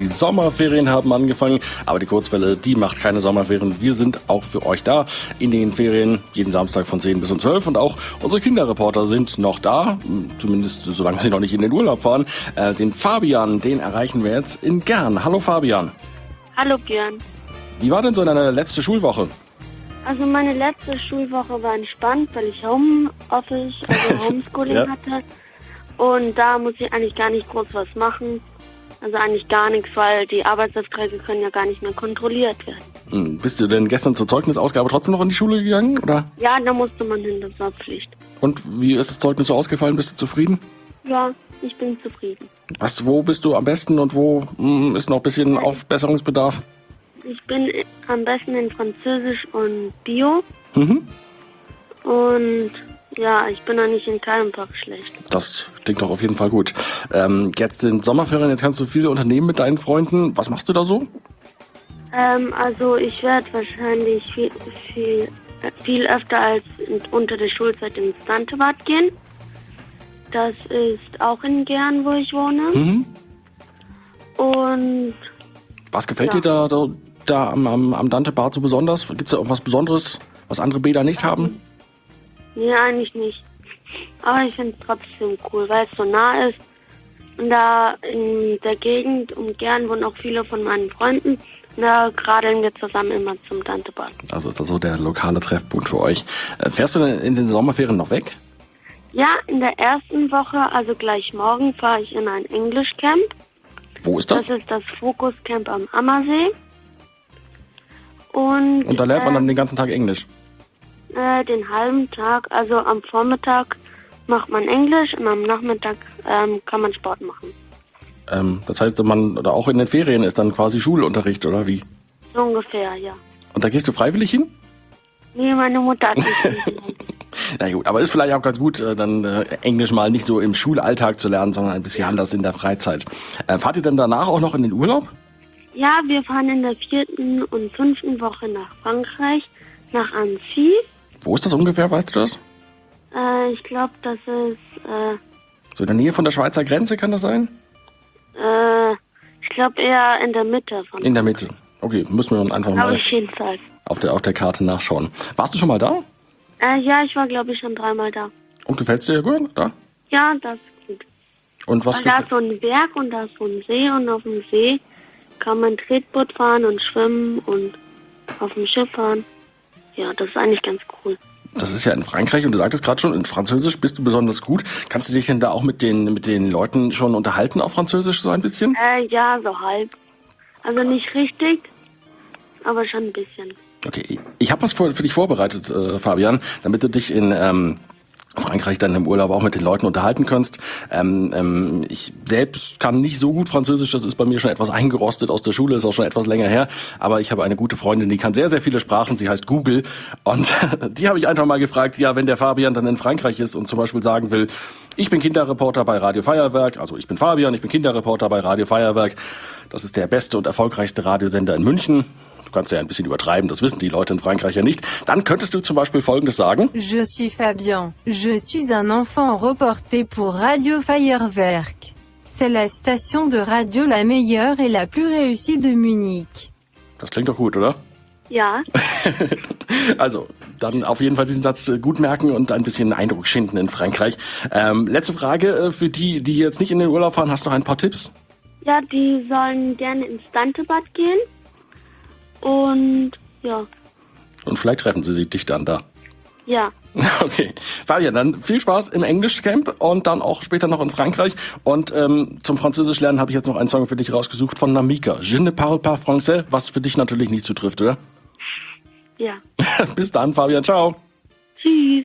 Sommerferien haben angefangen, aber die Kurzwelle, die macht keine Sommerferien. Wir sind auch für euch da in den Ferien, jeden Samstag von 10 bis um 12 und auch unsere Kinderreporter sind noch da, zumindest solange sie noch nicht in den Urlaub fahren. Den Fabian, den erreichen wir jetzt in Gern. Hallo Fabian. Hallo Björn. Wie war denn so deine letzte Schulwoche? Also meine letzte Schulwoche war entspannt, weil ich Homeoffice, also Homeschooling Ja. hatte. Und da muss ich eigentlich gar nicht groß was machen. Also eigentlich gar nichts, weil die Arbeitsaufträge können ja gar nicht mehr kontrolliert werden. Bist du denn gestern zur Zeugnisausgabe trotzdem noch in die Schule gegangen, oder? Ja, da musste man hin, das war Pflicht. Und wie ist das Zeugnis so ausgefallen? Bist du zufrieden? Ja, ich bin zufrieden. Wo bist du am besten und wo ist noch ein bisschen Aufbesserungsbedarf? Ich bin am besten in Französisch und Bio. Mhm. Und ja, ich bin eigentlich in keinem Fach schlecht. Das klingt doch auf jeden Fall gut. Jetzt sind Sommerferien, jetzt kannst du viele unternehmen mit deinen Freunden. Was machst du da so? Also ich werde wahrscheinlich viel öfter als unter der Schulzeit ins Dantebad gehen. Das ist auch in Gern, wo ich wohne. Mhm. Und Was gefällt dir da am Dantebad so besonders? Gibt es da irgendwas Besonderes, was andere Bäder nicht haben? nee, eigentlich nicht. Aber ich finde es trotzdem cool, weil es so nah ist. Und da in der Gegend um Gern wohnen auch viele von meinen Freunden. Und da radeln wir zusammen immer zum Dantebad. Also ist das so der lokale Treffpunkt für euch. Fährst du denn in den Sommerferien noch weg? Ja, in der ersten Woche, also gleich morgen, fahre ich in ein Englischcamp. Wo ist das? Das ist das Fokuscamp am Ammersee. Und Und da lernt man dann den ganzen Tag Englisch. den halben Tag, also am Vormittag macht man Englisch und am Nachmittag kann man Sport machen. Das heißt, oder auch in den Ferien ist dann quasi Schulunterricht, oder wie? So ungefähr, ja. Und da gehst du freiwillig hin? Nee, meine Mutter hat mich hingelassen. Na gut, aber ist vielleicht auch ganz gut, dann Englisch mal nicht so im Schulalltag zu lernen, sondern ein bisschen anders in der Freizeit. Fahrt ihr denn danach auch noch in den Urlaub? Ja, wir fahren in der 4. und 5. Woche nach Frankreich, nach Annecy. Wo ist das ungefähr, weißt du das? Ich glaube, das ist, So in der Nähe von der Schweizer Grenze kann das sein? ich glaube eher in der Mitte von. In der Mitte. Okay, müssen wir dann einfach Glaube mal ich jedenfalls. auf der Karte nachschauen. Warst du schon mal da? Ja, ich war, glaube ich, schon 3-mal da. Und gefällt's dir gut? Da? Ja, das ist gut. Und was Weil da ist so ein Berg und da ist so ein See und auf dem See kann man Tretboot fahren und schwimmen und auf dem Schiff fahren. Ja, das ist eigentlich ganz cool. Das ist ja in Frankreich und du sagtest gerade schon, in Französisch bist du besonders gut. Kannst du dich denn da auch mit den Leuten schon unterhalten auf Französisch so ein bisschen? Ja, so halb. Also nicht richtig, aber schon ein bisschen. Okay, ich habe was für dich vorbereitet, Fabian, damit du dich in Frankreich dann im Urlaub auch mit den Leuten unterhalten kannst. Ich selbst kann nicht so gut Französisch, das ist bei mir schon etwas eingerostet aus der Schule, ist auch schon etwas länger her. Aber ich habe eine gute Freundin, die kann sehr, sehr viele Sprachen, sie heißt Google. Und die habe ich einfach mal gefragt, ja, wenn der Fabian dann in Frankreich ist und zum Beispiel sagen will, ich bin Kinderreporter bei Radio Feuerwerk, also ich bin Fabian, ich bin Kinderreporter bei Radio Feuerwerk. Das ist der beste und erfolgreichste Radiosender in München. Du kannst ja ein bisschen übertreiben, das wissen die Leute in Frankreich ja nicht. Dann könntest du zum Beispiel Folgendes sagen. Je suis Fabien. Je suis un enfant reporté pour Radio Feuerwerk. C'est la station de radio la meilleure et la plus réussie de Munich. Das klingt doch gut, oder? Ja, Also, dann auf jeden Fall diesen Satz gut merken und ein bisschen Eindruck schinden in Frankreich. Letzte Frage für die jetzt nicht in den Urlaub fahren. Hast du noch ein paar Tipps? ja, die sollen gerne ins Dantebad gehen. Und ja, Und vielleicht treffen sie dich dann da. ja. Okay. Fabian, dann viel Spaß im Englischcamp und dann auch später noch in Frankreich. Und zum Französisch lernen habe ich jetzt noch einen Song für dich rausgesucht von Namika. Je ne parle pas français, was für dich natürlich nicht zutrifft, oder? Ja. Bis dann, Fabian. Ciao. Tschüss.